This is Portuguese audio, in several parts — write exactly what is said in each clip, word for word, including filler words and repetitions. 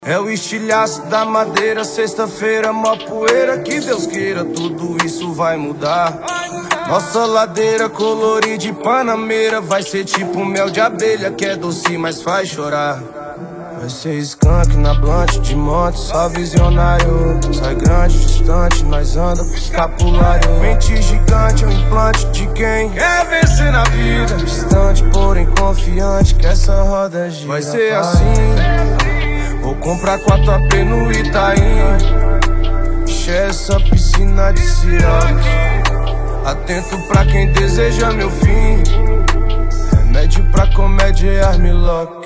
É o estilhaço da madeira, sexta-feira, mó poeira. Que Deus queira, tudo isso vai mudar. Nossa ladeira colorida de panameira vai ser tipo mel de abelha, que é doce, mas faz chorar. Vai ser skunk na blunt de monte, só visionário. Sai grande, distante, nós anda com escapulário. Mente gigante, é um implante de quem quer vencer na vida. Distante, porém confiante, que essa roda gira. Vai ser assim. Vou comprar quatro A P no Itaim, encher essa piscina de siroque. Atento pra quem deseja meu fim. Remédio pra comédia é Armlock.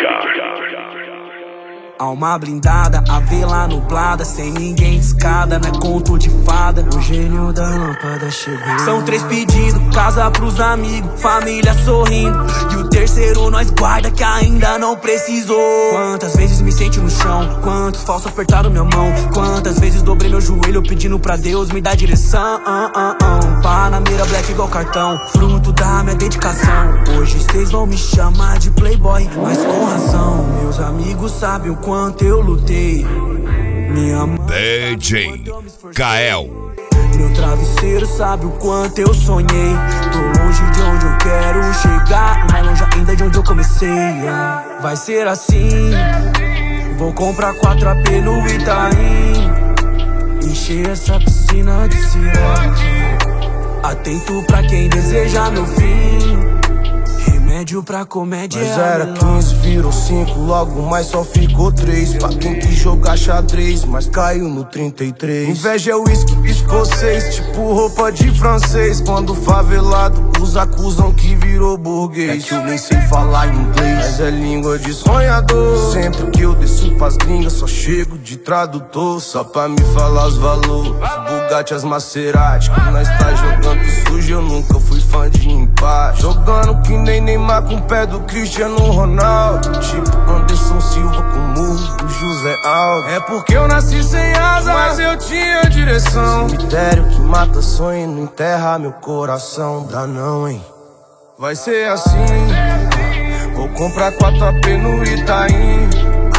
Alma blindada, a vela nublada, sem ninguém de escada, não é conto de fada. O gênio da lâmpada chegou. São três pedidos, casa pros amigos, família sorrindo. E o terceiro nós guarda que ainda não precisou. Quantas vezes me senti no chão, quantos falsos apertaram minha mão. Quantas vezes dobrei meu joelho pedindo pra Deus me dar direção. uh, uh, uh. Panameira black igual cartão, fruto da minha dedicação. Hoje cês vão me chamar de playboy, mas com razão. Meus amigos sabem o quanto eu lutei. Minha mãe D J Kael. Meu travesseiro sabe o quanto eu sonhei. Tô longe de onde eu quero chegar, e mais longe ainda de onde eu comecei. yeah. Vai ser assim. Vou comprar quatro A P no Itaim, encher essa piscina de siroque. Atento pra quem deseja meu fim. Remédio pra comédia. Mas era quinze, virou cinco, logo mais só ficou três. Pra quem quis jogar xadrez, mas caiu no trinta e três. Inveja é uísque escocês, tipo roupa de francês. Quando favelado os acusam que virou burguês. É que eu nem sei falar inglês, mas é língua de sonhador. Sempre que eu desço pras gringas, só chego de tradutor. Só pra me falar os valores, Bugatti, as Maserati. Que nós tá jogando sujo, eu nunca fui fã de empate. Jogando que nem Neymar com o pé do Cristiano Ronaldo. Tipo Anderson Silva com o murro do José Aldo. É porque eu nasci sem asa, mas eu tinha direção. Cemitério que mata sonho e não enterra meu coração. Dá não, hein? Vai ser assim. Vou comprar quatro A P no Itaim,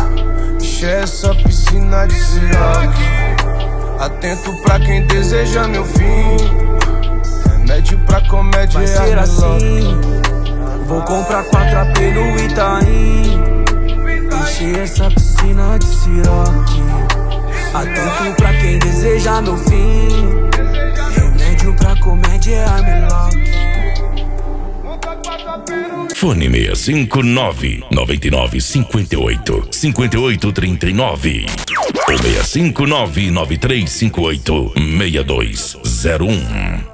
encher essa piscina de siroque. Atento pra quem deseja meu fim. Remédio pra comédia. Vai ser assim. Vou comprar quatro A P no Itaim, encher essa piscina de siroque. Atento pra quem deseja meu fim. Remédio pra comédia é Armlock. Fone seis cinco nove, nove nove cinco oito, cinco oito três nove ou seis cinco nove, nove três cinco oito, seis dois zero um.